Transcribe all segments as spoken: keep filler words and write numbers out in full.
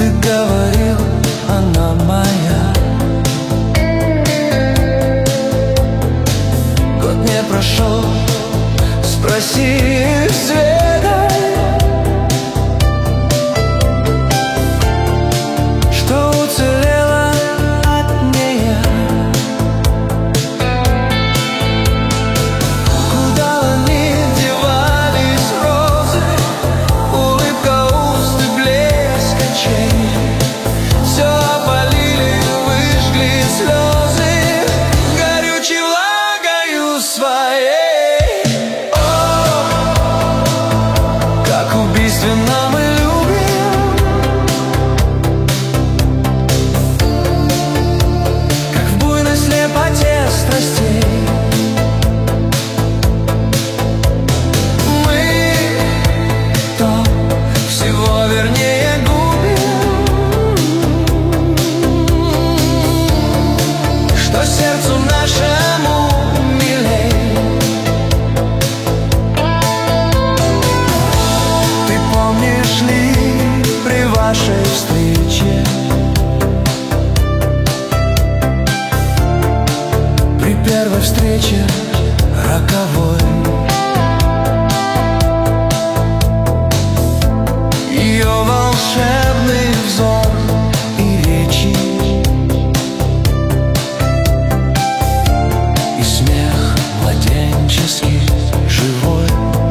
Ты говорил, она моя. Год не прошел, спроси Света, что уцелело от нея. Куда они девались розы, улыбка уст и блеск очей. Все опалили, выжгли слезы горючей влагою своей. О, как убийственно мы любим, как в буйной слепоте страстей. Мы то всего вернее губим, что сердцу нашему милей. Ты помнишь ли при вашей встрече, при первой встрече роковой, ее волшебный взор и речи, и смех младенческий, живой.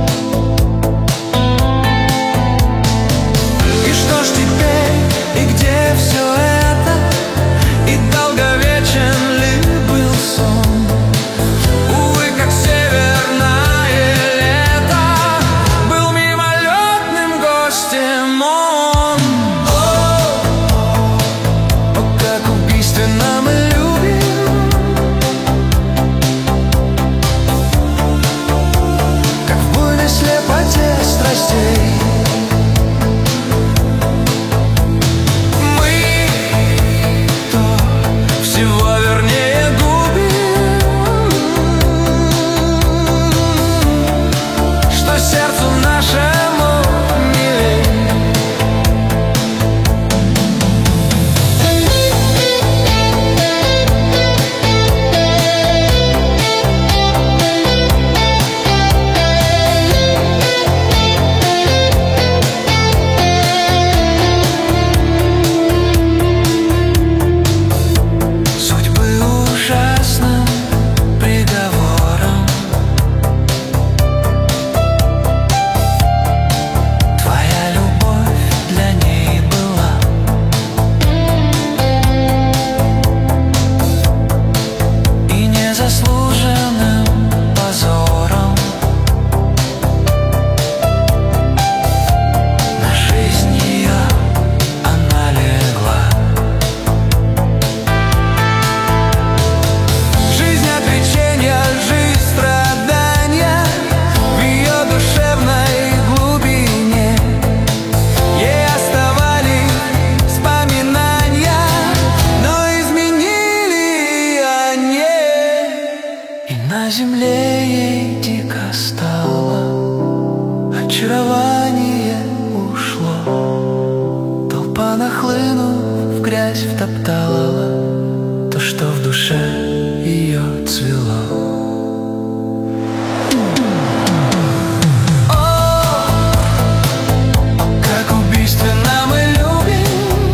И что ж теперь, и где все это, и долговечен ли был сон? Увы, как северное лето, был мимолетным гостем он. О, о, как убийственно мы любим, как в буйной слепоте страстей. Мы то всего вернее губим, что сердцу нашему милей. Судьбы ужасным приговором твоя любовь для ней была. И незаслуженным позором на жизнь ее она легла. Жизнь отреченья, жизнь страдания в ее душевной глубине. Ей оставались вспоминания, но изменили они. И на земле ей дико стало, очарование ушло. Толпа, нахлынув, в грязь втоптала то, что в душе ее цвело. О, как убийственно мы любим,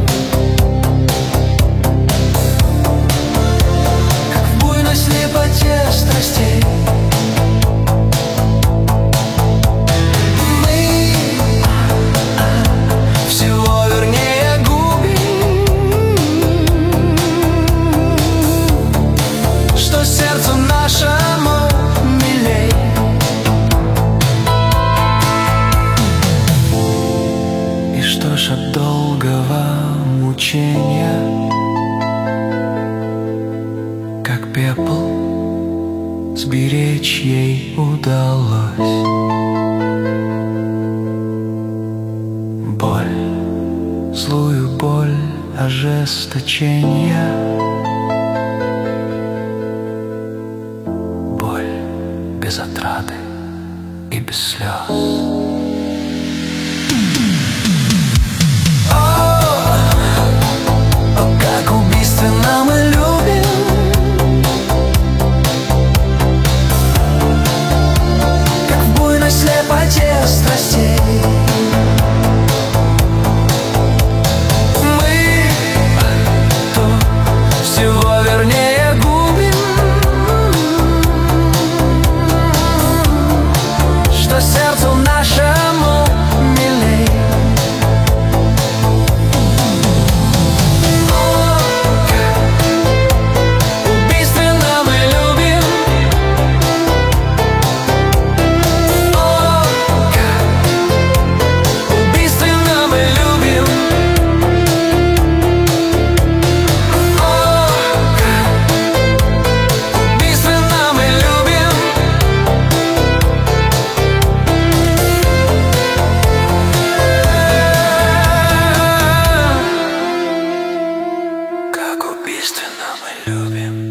как в буйной слепоте страстей. Мы всего вернее губим, что сердцу нашему милей. И что ж от долгого мучения, как пепел, сберечь ей удалось боль, злую боль ожесточения, боль без отрады и без слез. Oh Убийственно мы любим.